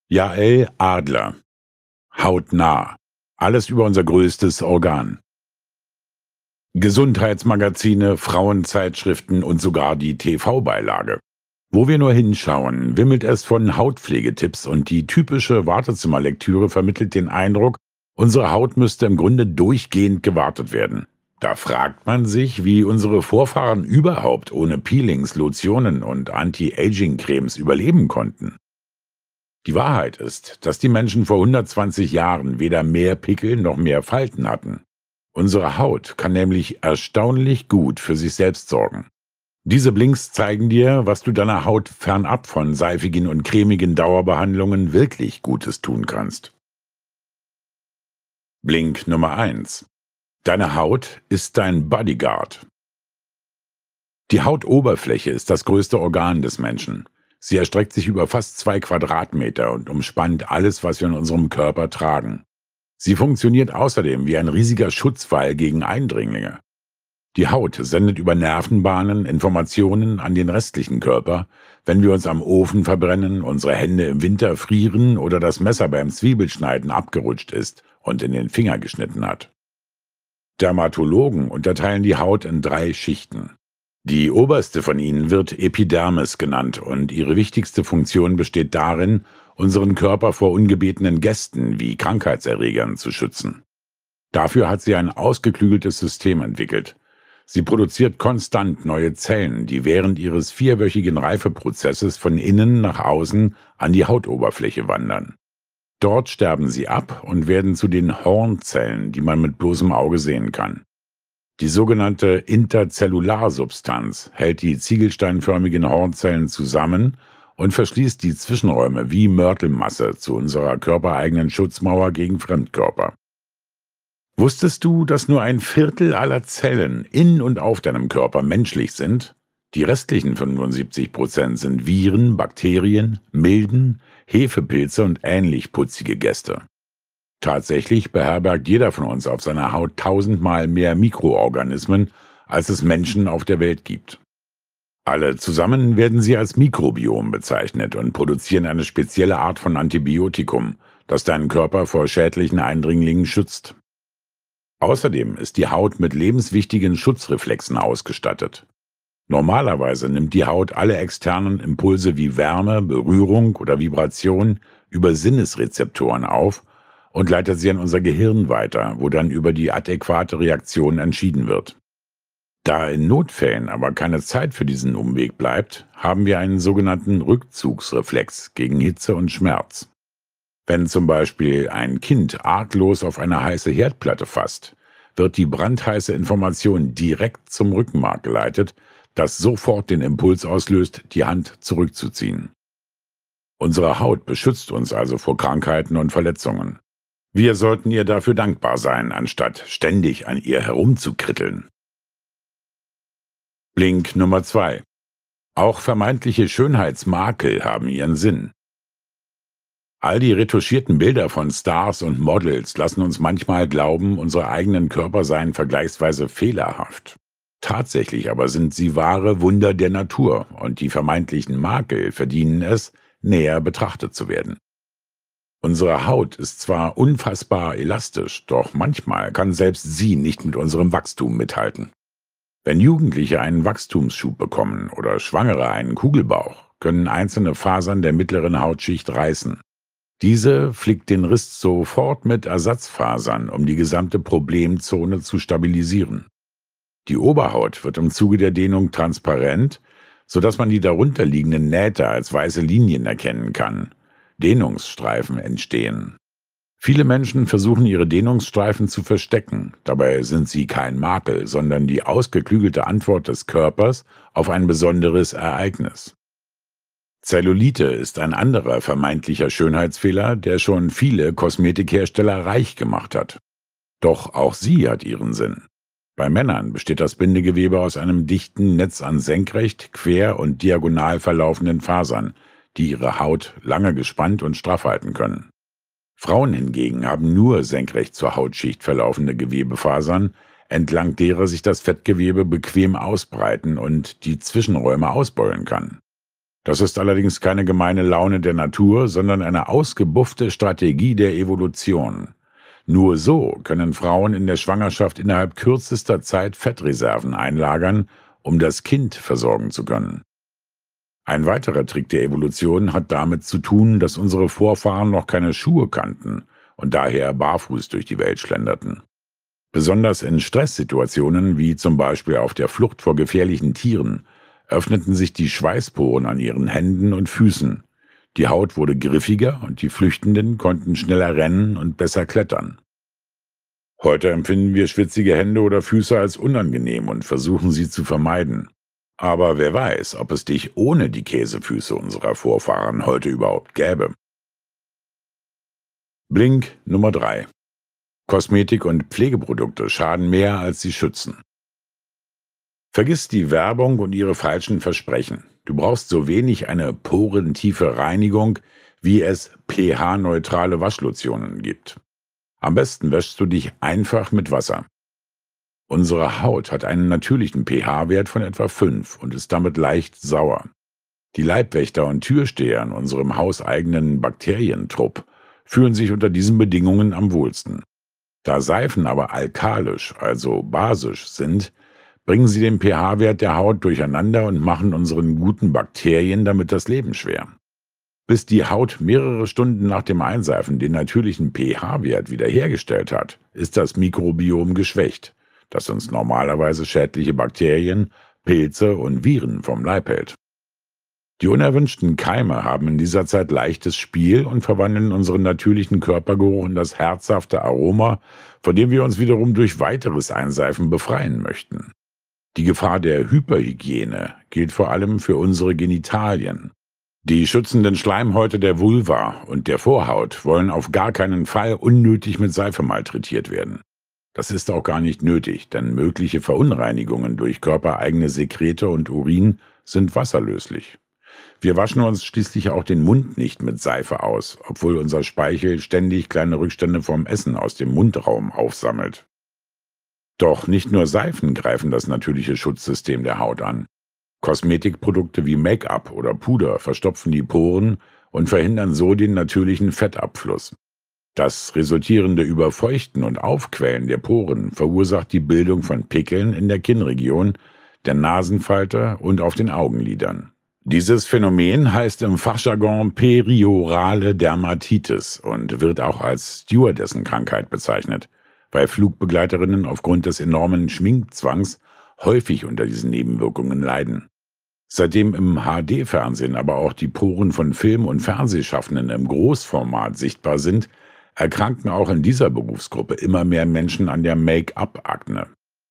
Jael Adler. Hautnah. Alles über unser größtes Organ. Gesundheitsmagazine, Frauenzeitschriften und sogar die TV-Beilage. Wo wir nur hinschauen, wimmelt es von Hautpflegetipps und die typische Wartezimmerlektüre vermittelt den Eindruck, unsere Haut müsste im Grunde durchgehend gewartet werden. Da fragt man sich, wie unsere Vorfahren überhaupt ohne Peelings, Lotionen und Anti-Aging-Cremes überleben konnten. Die Wahrheit ist, dass die Menschen vor 120 Jahren weder mehr Pickel noch mehr Falten hatten. Unsere Haut kann nämlich erstaunlich gut für sich selbst sorgen. Diese Blinks zeigen dir, was du deiner Haut fernab von seifigen und cremigen Dauerbehandlungen wirklich Gutes tun kannst. Blink Nummer 1. Deine Haut ist dein Bodyguard. Die Hautoberfläche ist das größte Organ des Menschen. Sie erstreckt sich über fast 2 Quadratmeter und umspannt alles, was wir in unserem Körper tragen. Sie funktioniert außerdem wie ein riesiger Schutzwall gegen Eindringlinge. Die Haut sendet über Nervenbahnen Informationen an den restlichen Körper, wenn wir uns am Ofen verbrennen, unsere Hände im Winter frieren oder das Messer beim Zwiebelschneiden abgerutscht ist und in den Finger geschnitten hat. Dermatologen unterteilen die Haut in 3 Schichten. Die oberste von ihnen wird Epidermis genannt und ihre wichtigste Funktion besteht darin, unseren Körper vor ungebetenen Gästen wie Krankheitserregern zu schützen. Dafür hat sie ein ausgeklügeltes System entwickelt. Sie produziert konstant neue Zellen, die während ihres 4-wöchigen Reifeprozesses von innen nach außen an die Hautoberfläche wandern. Dort sterben sie ab und werden zu den Hornzellen, die man mit bloßem Auge sehen kann. Die sogenannte Interzellarsubstanz hält die ziegelsteinförmigen Hornzellen zusammen und verschließt die Zwischenräume wie Mörtelmasse zu unserer körpereigenen Schutzmauer gegen Fremdkörper. Wusstest du, dass nur 1/4 aller Zellen in und auf deinem Körper menschlich sind? Die restlichen 75% sind Viren, Bakterien, Milben, Hefepilze und ähnlich putzige Gäste. Tatsächlich beherbergt jeder von uns auf seiner Haut 1000-mal mehr Mikroorganismen, als es Menschen auf der Welt gibt. Alle zusammen werden sie als Mikrobiom bezeichnet und produzieren eine spezielle Art von Antibiotikum, das deinen Körper vor schädlichen Eindringlingen schützt. Außerdem ist die Haut mit lebenswichtigen Schutzreflexen ausgestattet. Normalerweise nimmt die Haut alle externen Impulse wie Wärme, Berührung oder Vibration über Sinnesrezeptoren auf und leitet sie an unser Gehirn weiter, wo dann über die adäquate Reaktion entschieden wird. Da in Notfällen aber keine Zeit für diesen Umweg bleibt, haben wir einen sogenannten Rückzugsreflex gegen Hitze und Schmerz. Wenn zum Beispiel ein Kind arglos auf eine heiße Herdplatte fasst, wird die brandheiße Information direkt zum Rückenmark geleitet, das sofort den Impuls auslöst, die Hand zurückzuziehen. Unsere Haut beschützt uns also vor Krankheiten und Verletzungen. Wir sollten ihr dafür dankbar sein, anstatt ständig an ihr herumzukritteln. Blink Nummer 2. Auch vermeintliche Schönheitsmakel haben ihren Sinn. All die retuschierten Bilder von Stars und Models lassen uns manchmal glauben, unsere eigenen Körper seien vergleichsweise fehlerhaft. Tatsächlich aber sind sie wahre Wunder der Natur und die vermeintlichen Makel verdienen es, näher betrachtet zu werden. Unsere Haut ist zwar unfassbar elastisch, doch manchmal kann selbst sie nicht mit unserem Wachstum mithalten. Wenn Jugendliche einen Wachstumsschub bekommen oder Schwangere einen Kugelbauch, können einzelne Fasern der mittleren Hautschicht reißen. Diese flickt den Riss sofort mit Ersatzfasern, um die gesamte Problemzone zu stabilisieren. Die Oberhaut wird im Zuge der Dehnung transparent, sodass man die darunterliegenden Nähte als weiße Linien erkennen kann. Dehnungsstreifen entstehen. Viele Menschen versuchen ihre Dehnungsstreifen zu verstecken, dabei sind sie kein Makel, sondern die ausgeklügelte Antwort des Körpers auf ein besonderes Ereignis. Zellulite ist ein anderer vermeintlicher Schönheitsfehler, der schon viele Kosmetikhersteller reich gemacht hat. Doch auch sie hat ihren Sinn. Bei Männern besteht das Bindegewebe aus einem dichten Netz an senkrecht, quer und diagonal verlaufenden Fasern, die ihre Haut lange gespannt und straff halten können. Frauen hingegen haben nur senkrecht zur Hautschicht verlaufende Gewebefasern, entlang derer sich das Fettgewebe bequem ausbreiten und die Zwischenräume ausbeulen kann. Das ist allerdings keine gemeine Laune der Natur, sondern eine ausgebuffte Strategie der Evolution. Nur so können Frauen in der Schwangerschaft innerhalb kürzester Zeit Fettreserven einlagern, um das Kind versorgen zu können. Ein weiterer Trick der Evolution hat damit zu tun, dass unsere Vorfahren noch keine Schuhe kannten und daher barfuß durch die Welt schlenderten. Besonders in Stresssituationen, wie zum Beispiel auf der Flucht vor gefährlichen Tieren, öffneten sich die Schweißporen an ihren Händen und Füßen. Die Haut wurde griffiger und die Flüchtenden konnten schneller rennen und besser klettern. Heute empfinden wir schwitzige Hände oder Füße als unangenehm und versuchen sie zu vermeiden. Aber wer weiß, ob es dich ohne die Käsefüße unserer Vorfahren heute überhaupt gäbe. Blink Nummer 3: Kosmetik und Pflegeprodukte schaden mehr, als sie schützen. Vergiss die Werbung und ihre falschen Versprechen. Du brauchst so wenig eine porentiefe Reinigung, wie es pH-neutrale Waschlotionen gibt. Am besten wäschst du dich einfach mit Wasser. Unsere Haut hat einen natürlichen pH-Wert von etwa 5 und ist damit leicht sauer. Die Leibwächter und Türsteher in unserem hauseigenen Bakterientrupp fühlen sich unter diesen Bedingungen am wohlsten. Da Seifen aber alkalisch, also basisch sind, bringen sie den pH-Wert der Haut durcheinander und machen unseren guten Bakterien damit das Leben schwer. Bis die Haut mehrere Stunden nach dem Einseifen den natürlichen pH-Wert wiederhergestellt hat, ist das Mikrobiom geschwächt, das uns normalerweise schädliche Bakterien, Pilze und Viren vom Leib hält. Die unerwünschten Keime haben in dieser Zeit leichtes Spiel und verwandeln unseren natürlichen Körpergeruch in das herzhafte Aroma, von dem wir uns wiederum durch weiteres Einseifen befreien möchten. Die Gefahr der Hyperhygiene gilt vor allem für unsere Genitalien. Die schützenden Schleimhäute der Vulva und der Vorhaut wollen auf gar keinen Fall unnötig mit Seife malträtiert werden. Das ist auch gar nicht nötig, denn mögliche Verunreinigungen durch körpereigene Sekrete und Urin sind wasserlöslich. Wir waschen uns schließlich auch den Mund nicht mit Seife aus, obwohl unser Speichel ständig kleine Rückstände vom Essen aus dem Mundraum aufsammelt. Doch nicht nur Seifen greifen das natürliche Schutzsystem der Haut an. Kosmetikprodukte wie Make-up oder Puder verstopfen die Poren und verhindern so den natürlichen Fettabfluss. Das resultierende Überfeuchten und Aufquellen der Poren verursacht die Bildung von Pickeln in der Kinnregion, der Nasenfalte und auf den Augenlidern. Dieses Phänomen heißt im Fachjargon periorale Dermatitis und wird auch als Stewardessenkrankheit bezeichnet, weil Flugbegleiterinnen aufgrund des enormen Schminkzwangs häufig unter diesen Nebenwirkungen leiden. Seitdem im HD-Fernsehen aber auch die Poren von Film- und Fernsehschaffenden im Großformat sichtbar sind, erkranken auch in dieser Berufsgruppe immer mehr Menschen an der Make-up-Akne.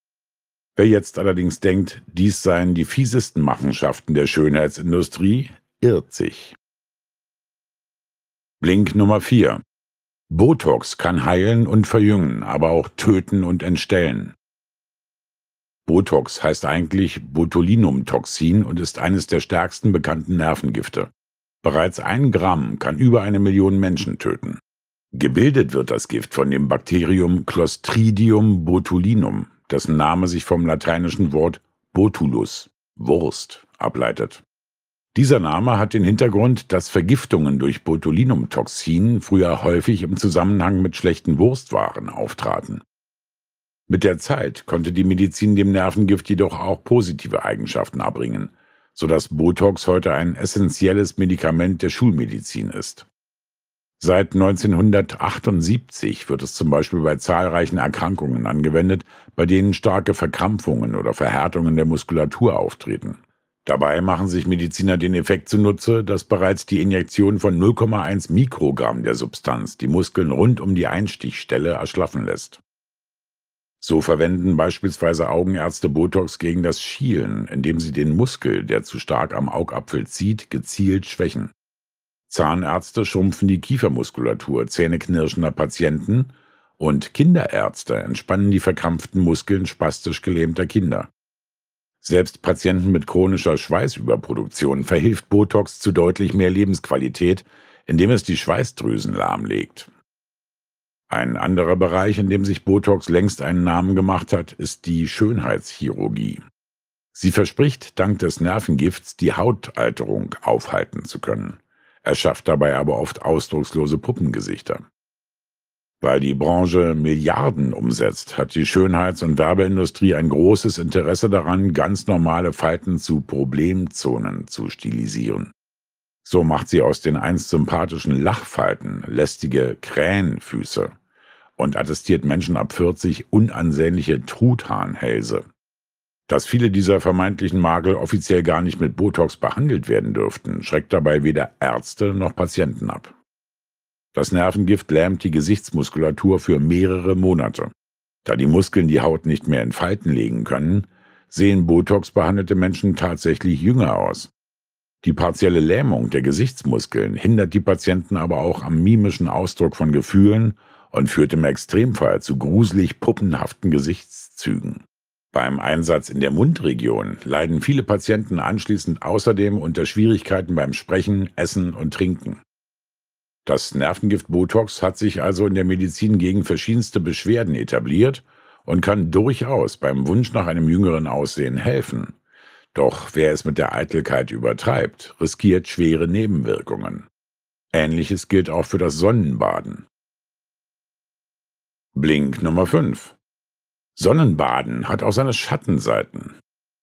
Wer jetzt allerdings denkt, dies seien die fiesesten Machenschaften der Schönheitsindustrie, irrt sich. Blink Nummer 4: Botox kann heilen und verjüngen, aber auch töten und entstellen. Botox heißt eigentlich Botulinumtoxin und ist eines der stärksten bekannten Nervengifte. Bereits 1 Gramm kann über 1 Million Menschen töten. Gebildet wird das Gift von dem Bakterium Clostridium botulinum, dessen Name sich vom lateinischen Wort Botulus, Wurst, ableitet. Dieser Name hat den Hintergrund, dass Vergiftungen durch Botulinumtoxin früher häufig im Zusammenhang mit schlechten Wurstwaren auftraten. Mit der Zeit konnte die Medizin dem Nervengift jedoch auch positive Eigenschaften abringen, sodass Botox heute ein essentielles Medikament der Schulmedizin ist. Seit 1978 wird es zum Beispiel bei zahlreichen Erkrankungen angewendet, bei denen starke Verkrampfungen oder Verhärtungen der Muskulatur auftreten. Dabei machen sich Mediziner den Effekt zunutze, dass bereits die Injektion von 0,1 Mikrogramm der Substanz die Muskeln rund um die Einstichstelle erschlaffen lässt. So verwenden beispielsweise Augenärzte Botox gegen das Schielen, indem sie den Muskel, der zu stark am Augapfel zieht, gezielt schwächen. Zahnärzte schrumpfen die Kiefermuskulatur zähneknirschender Patienten und Kinderärzte entspannen die verkrampften Muskeln spastisch gelähmter Kinder. Selbst Patienten mit chronischer Schweißüberproduktion verhilft Botox zu deutlich mehr Lebensqualität, indem es die Schweißdrüsen lahmlegt. Ein anderer Bereich, in dem sich Botox längst einen Namen gemacht hat, ist die Schönheitschirurgie. Sie verspricht, dank des Nervengifts die Hautalterung aufhalten zu können. Er schafft dabei aber oft ausdruckslose Puppengesichter. Weil die Branche Milliarden umsetzt, hat die Schönheits- und Werbeindustrie ein großes Interesse daran, ganz normale Falten zu Problemzonen zu stilisieren. So macht sie aus den einst sympathischen Lachfalten lästige Krähenfüße und attestiert Menschen ab 40 unansehnliche Truthahnhälse. Dass viele dieser vermeintlichen Makel offiziell gar nicht mit Botox behandelt werden dürften, schreckt dabei weder Ärzte noch Patienten ab. Das Nervengift lähmt die Gesichtsmuskulatur für mehrere Monate. Da die Muskeln die Haut nicht mehr in Falten legen können, sehen Botox-behandelte Menschen tatsächlich jünger aus. Die partielle Lähmung der Gesichtsmuskeln hindert die Patienten aber auch am mimischen Ausdruck von Gefühlen und führt im Extremfall zu gruselig puppenhaften Gesichtszügen. Beim Einsatz in der Mundregion leiden viele Patienten anschließend außerdem unter Schwierigkeiten beim Sprechen, Essen und Trinken. Das Nervengift Botox hat sich also in der Medizin gegen verschiedenste Beschwerden etabliert und kann durchaus beim Wunsch nach einem jüngeren Aussehen helfen. Doch wer es mit der Eitelkeit übertreibt, riskiert schwere Nebenwirkungen. Ähnliches gilt auch für das Sonnenbaden. Blink Nummer 5. Sonnenbaden hat auch seine Schattenseiten.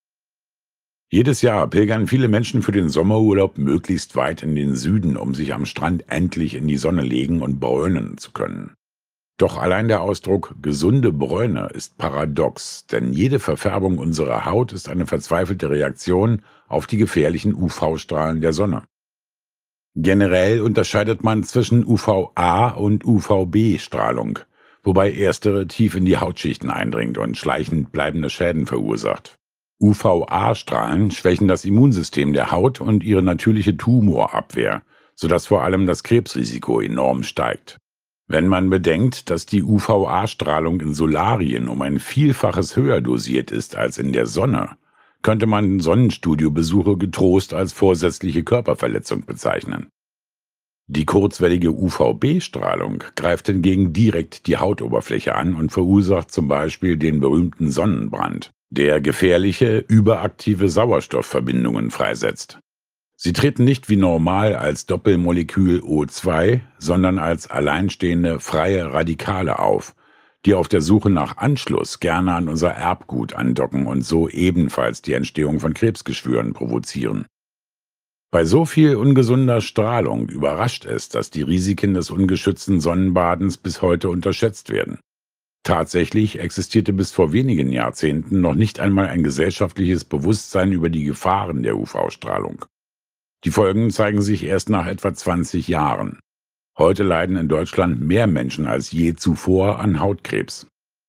Jedes Jahr pilgern viele Menschen für den Sommerurlaub möglichst weit in den Süden, um sich am Strand endlich in die Sonne legen und bräunen zu können. Doch allein der Ausdruck gesunde Bräune ist paradox, denn jede Verfärbung unserer Haut ist eine verzweifelte Reaktion auf die gefährlichen UV-Strahlen der Sonne. Generell unterscheidet man zwischen UVA und UVB-Strahlung, wobei erstere tief in die Hautschichten eindringt und schleichend bleibende Schäden verursacht. UVA-Strahlen schwächen das Immunsystem der Haut und ihre natürliche Tumorabwehr, sodass vor allem das Krebsrisiko enorm steigt. Wenn man bedenkt, dass die UVA-Strahlung in Solarien um ein Vielfaches höher dosiert ist als in der Sonne, könnte man Sonnenstudiobesuche getrost als vorsätzliche Körperverletzung bezeichnen. Die kurzwellige UVB-Strahlung greift hingegen direkt die Hautoberfläche an und verursacht zum Beispiel den berühmten Sonnenbrand, der gefährliche, überaktive Sauerstoffverbindungen freisetzt. Sie treten nicht wie normal als Doppelmolekül O2, sondern als alleinstehende freie Radikale auf, die auf der Suche nach Anschluss gerne an unser Erbgut andocken und so ebenfalls die Entstehung von Krebsgeschwüren provozieren. Bei so viel ungesunder Strahlung überrascht es, dass die Risiken des ungeschützten Sonnenbadens bis heute unterschätzt werden. Tatsächlich existierte bis vor wenigen Jahrzehnten noch nicht einmal ein gesellschaftliches Bewusstsein über die Gefahren der UV-Strahlung. Die Folgen zeigen sich erst nach etwa 20 Jahren. Heute leiden in Deutschland mehr Menschen als je zuvor an Hautkrebs.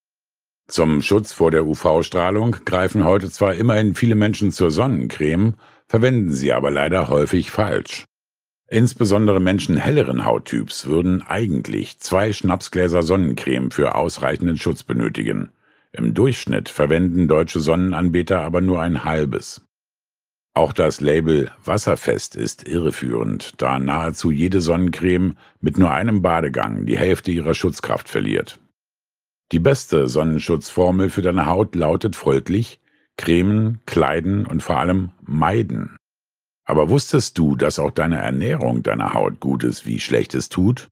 Zum Schutz vor der UV-Strahlung greifen heute zwar immerhin viele Menschen zur Sonnencreme, verwenden sie aber leider häufig falsch. Insbesondere Menschen helleren Hauttyps würden eigentlich 2 Schnapsgläser Sonnencreme für ausreichenden Schutz benötigen. Im Durchschnitt verwenden deutsche Sonnenanbeter aber nur ein halbes. Auch das Label wasserfest ist irreführend, da nahezu jede Sonnencreme mit nur einem Badegang die Hälfte ihrer Schutzkraft verliert. Die beste Sonnenschutzformel für deine Haut lautet folglich: cremen, kleiden und vor allem meiden. Aber wusstest du, dass auch deine Ernährung deiner Haut Gutes wie Schlechtes tut?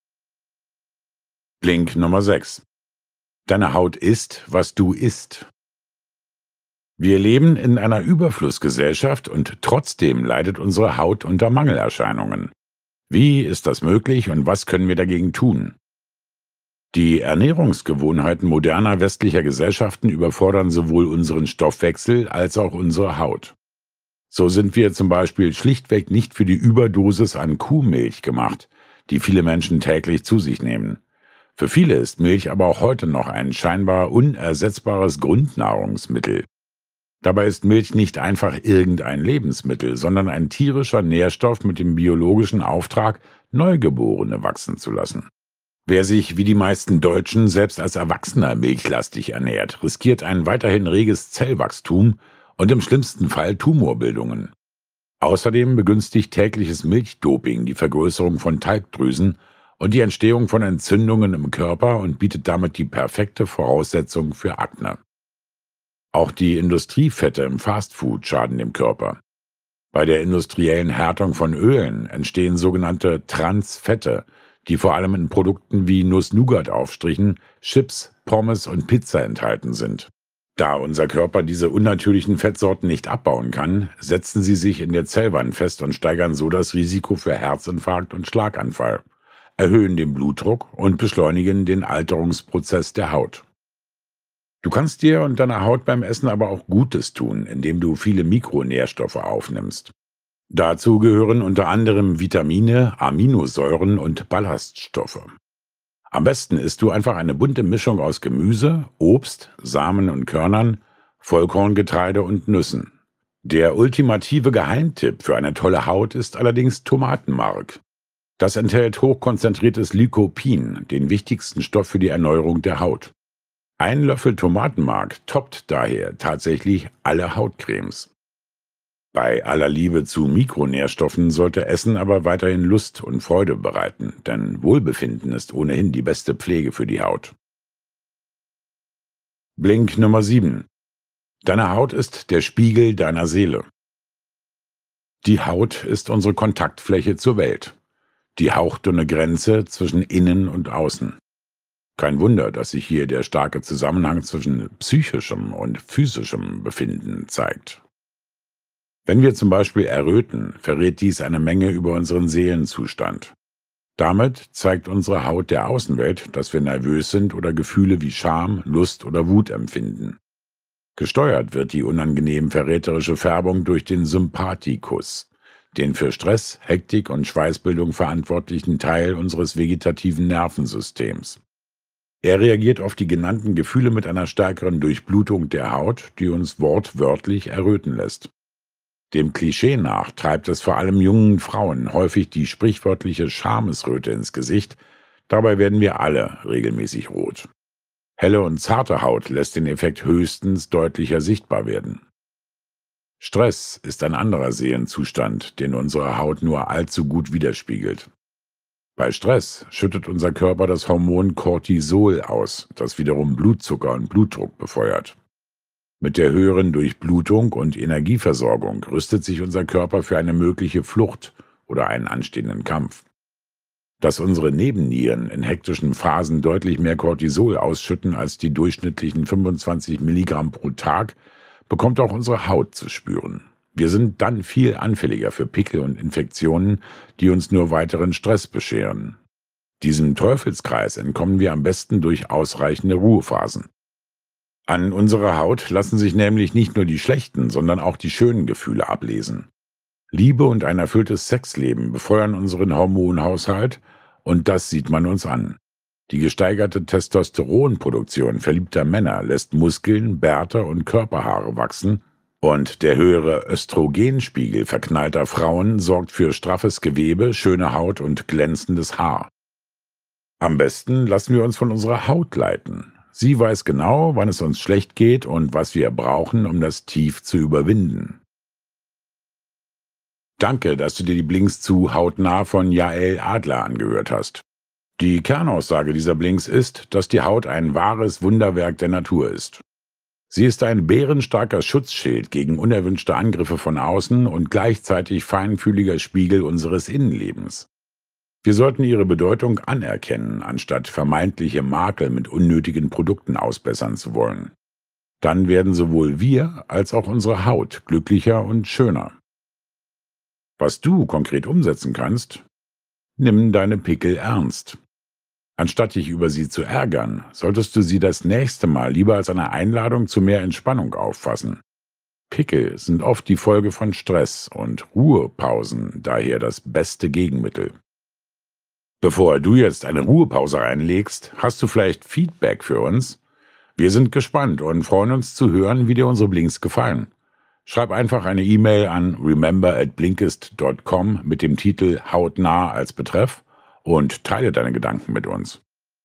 Blink Nummer 6. Deine Haut ist, was du isst. Wir leben in einer Überflussgesellschaft und trotzdem leidet unsere Haut unter Mangelerscheinungen. Wie ist das möglich und was können wir dagegen tun? Die Ernährungsgewohnheiten moderner westlicher Gesellschaften überfordern sowohl unseren Stoffwechsel als auch unsere Haut. So sind wir zum Beispiel schlichtweg nicht für die Überdosis an Kuhmilch gemacht, die viele Menschen täglich zu sich nehmen. Für viele ist Milch aber auch heute noch ein scheinbar unersetzbares Grundnahrungsmittel. Dabei ist Milch nicht einfach irgendein Lebensmittel, sondern ein tierischer Nährstoff mit dem biologischen Auftrag, Neugeborene wachsen zu lassen. Wer sich wie die meisten Deutschen selbst als Erwachsener milchlastig ernährt, riskiert ein weiterhin reges Zellwachstum und im schlimmsten Fall Tumorbildungen. Außerdem begünstigt tägliches Milchdoping die Vergrößerung von Talgdrüsen und die Entstehung von Entzündungen im Körper und bietet damit die perfekte Voraussetzung für Akne. Auch die Industriefette im Fastfood schaden dem Körper. Bei der industriellen Härtung von Ölen entstehen sogenannte Transfette, die vor allem in Produkten wie Nuss-Nougat-Aufstrichen, Chips, Pommes und Pizza enthalten sind. Da unser Körper diese unnatürlichen Fettsorten nicht abbauen kann, setzen sie sich in der Zellwand fest und steigern so das Risiko für Herzinfarkt und Schlaganfall, erhöhen den Blutdruck und beschleunigen den Alterungsprozess der Haut. Du kannst dir und deiner Haut beim Essen aber auch Gutes tun, indem du viele Mikronährstoffe aufnimmst. Dazu gehören unter anderem Vitamine, Aminosäuren und Ballaststoffe. Am besten isst du einfach eine bunte Mischung aus Gemüse, Obst, Samen und Körnern, Vollkorngetreide und Nüssen. Der ultimative Geheimtipp für eine tolle Haut ist allerdings Tomatenmark. Das enthält hochkonzentriertes Lycopin, den wichtigsten Stoff für die Erneuerung der Haut. Ein Löffel Tomatenmark toppt daher tatsächlich alle Hautcremes. Bei aller Liebe zu Mikronährstoffen sollte Essen aber weiterhin Lust und Freude bereiten, denn Wohlbefinden ist ohnehin die beste Pflege für die Haut. Blink Nummer 7. Deine Haut ist der Spiegel deiner Seele. Die Haut ist unsere Kontaktfläche zur Welt, die hauchdünne Grenze zwischen Innen und Außen. Kein Wunder, dass sich hier der starke Zusammenhang zwischen psychischem und physischem Befinden zeigt. Wenn wir zum Beispiel erröten, verrät dies eine Menge über unseren Seelenzustand. Damit zeigt unsere Haut der Außenwelt, dass wir nervös sind oder Gefühle wie Scham, Lust oder Wut empfinden. Gesteuert wird die unangenehm verräterische Färbung durch den Sympathikus, den für Stress, Hektik und Schweißbildung verantwortlichen Teil unseres vegetativen Nervensystems. Er reagiert auf die genannten Gefühle mit einer stärkeren Durchblutung der Haut, die uns wortwörtlich erröten lässt. Dem Klischee nach treibt es vor allem jungen Frauen häufig die sprichwörtliche Schamesröte ins Gesicht, dabei werden wir alle regelmäßig rot. Helle und zarte Haut lässt den Effekt höchstens deutlicher sichtbar werden. Stress ist ein anderer Seelenzustand, den unsere Haut nur allzu gut widerspiegelt. Bei Stress schüttet unser Körper das Hormon Cortisol aus, das wiederum Blutzucker und Blutdruck befeuert. Mit der höheren Durchblutung und Energieversorgung rüstet sich unser Körper für eine mögliche Flucht oder einen anstehenden Kampf. Dass unsere Nebennieren in hektischen Phasen deutlich mehr Cortisol ausschütten als die durchschnittlichen 25 Milligramm pro Tag, bekommt auch unsere Haut zu spüren. Wir sind dann viel anfälliger für Pickel und Infektionen, die uns nur weiteren Stress bescheren. Diesem Teufelskreis entkommen wir am besten durch ausreichende Ruhephasen. An unserer Haut lassen sich nämlich nicht nur die schlechten, sondern auch die schönen Gefühle ablesen. Liebe und ein erfülltes Sexleben befeuern unseren Hormonhaushalt und das sieht man uns an. Die gesteigerte Testosteronproduktion verliebter Männer lässt Muskeln, Bärte und Körperhaare wachsen und der höhere Östrogenspiegel verknallter Frauen sorgt für straffes Gewebe, schöne Haut und glänzendes Haar. Am besten lassen wir uns von unserer Haut leiten. Sie weiß genau, wann es uns schlecht geht und was wir brauchen, um das Tief zu überwinden. Danke, dass du dir die Blinks zu Hautnah von Jael Adler angehört hast. Die Kernaussage dieser Blinks ist, dass die Haut ein wahres Wunderwerk der Natur ist. Sie ist ein bärenstarker Schutzschild gegen unerwünschte Angriffe von außen und gleichzeitig feinfühliger Spiegel unseres Innenlebens. Wir sollten ihre Bedeutung anerkennen, anstatt vermeintliche Makel mit unnötigen Produkten ausbessern zu wollen. Dann werden sowohl wir als auch unsere Haut glücklicher und schöner. Was du konkret umsetzen kannst? Nimm deine Pickel ernst. Anstatt dich über sie zu ärgern, solltest du sie das nächste Mal lieber als eine Einladung zu mehr Entspannung auffassen. Pickel sind oft die Folge von Stress und Ruhepausen daher das beste Gegenmittel. Bevor du jetzt eine Ruhepause einlegst, hast du vielleicht Feedback für uns? Wir sind gespannt und freuen uns zu hören, wie dir unsere Blinks gefallen. Schreib einfach eine E-Mail an remember@blinkist.com mit dem Titel Hautnah als Betreff und teile deine Gedanken mit uns.